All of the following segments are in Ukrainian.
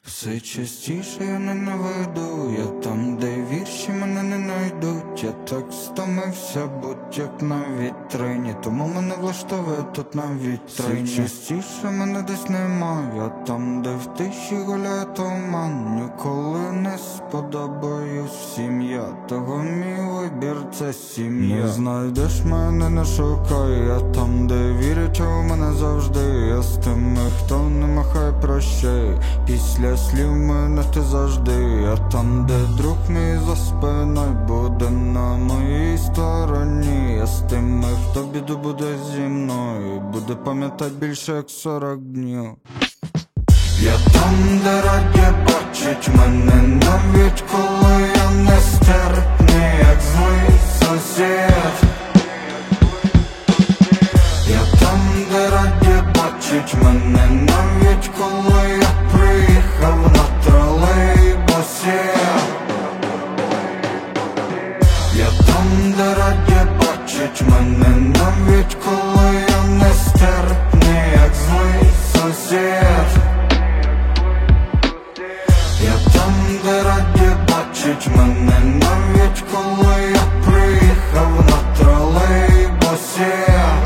Все частіше я ненавиду, я там, де вірші мене не найдуть. Я так стомився, будь як на вітрині, тому мене влаштовує тут на вітрині. Все частіше мене десь нема, я там, де в тиші гуляє туман. Ніколи не сподобаюсь всім я, того мій вибір це сім'я. Не знайдеш мене, не шукай, я там, де вірять у мене завжди. Я з тими, хто не махає прощай, після слів мене ти завжди. Я там, де друг мій за спиною буде на моїй стороні. Я з тими, хто біду буде зі мною, буде пам'ятать більше як 40 днів. Я там, де раді бачить мене, навіть коли я нестерпний, як злий сусід. Я там, де раді бачить мене, навіть коли я приїхав на тролейбусі. Я там, де раді бачить мене, навіть коли я нестерпний, як злий сусід. Я там, де раді бачить мене, навіть коли я приїхав на тролейбусі.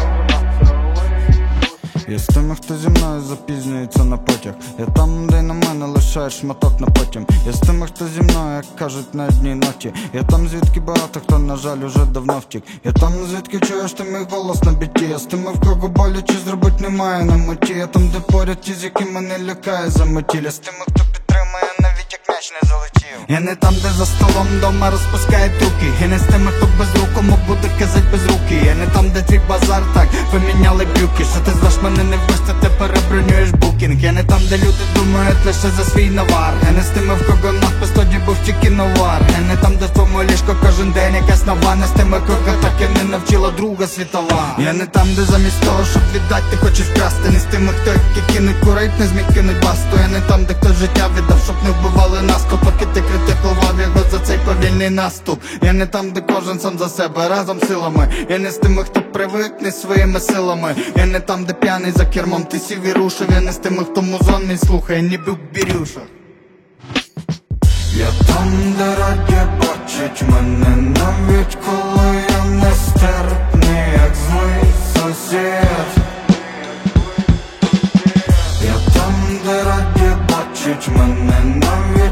Я з тими, хто зі мною запізнюється на потяг. Я там, де на мене лишаєш шматок на потім. Я з тими, хто зі мною, як кажуть, на одній ноті. Я там, звідки багато хто, на жаль, уже давно втік. Я там, звідки чуєш ти мій голос на біті. Я з тими, в кого боляче зробить немає на меті. Я там, де поряд ті, з якими мене лякає заметіль. Я з тими, хто підтримує, навіть як м'яч не залетів. Я не там, де за столом дома розпускають руки. Я не з тими, хто без рук, кому буде казать без руки. Я не там, де твій базар, так, поміняли брюки. Що ти зваш мене не вбився, ти перебронюєш букінг. Я не там, де люди думають лише за свій навар. Я не з тими, в кого надпис, тоді був тільки новар. Я не там, де в твоєму ліжко кожен день якась нова. Не з тими, кого так і не навчила Друга світова. Я не там, де замість того, щоб віддати, ти хочеш вкрасти. Не з тими, хто як кинуть курить, не зміг кинуть басту. Я не там, де хто життя віддав, щоб не вбивали нас, поки ти критикував його за цей повільний наступ. Я не там, де кожен сам за себе, разом силами. Я не з тими, хто привикне своїми силами. Я не там, де п'яний за кермом ти сів і рушив. Я не з тими, хто музон мій слухає, ніби в бірюшах. Я там, де раді бачить мене, навіть коли я нестерпний, як злий сусід. Я там, де раді бачить мене, навіть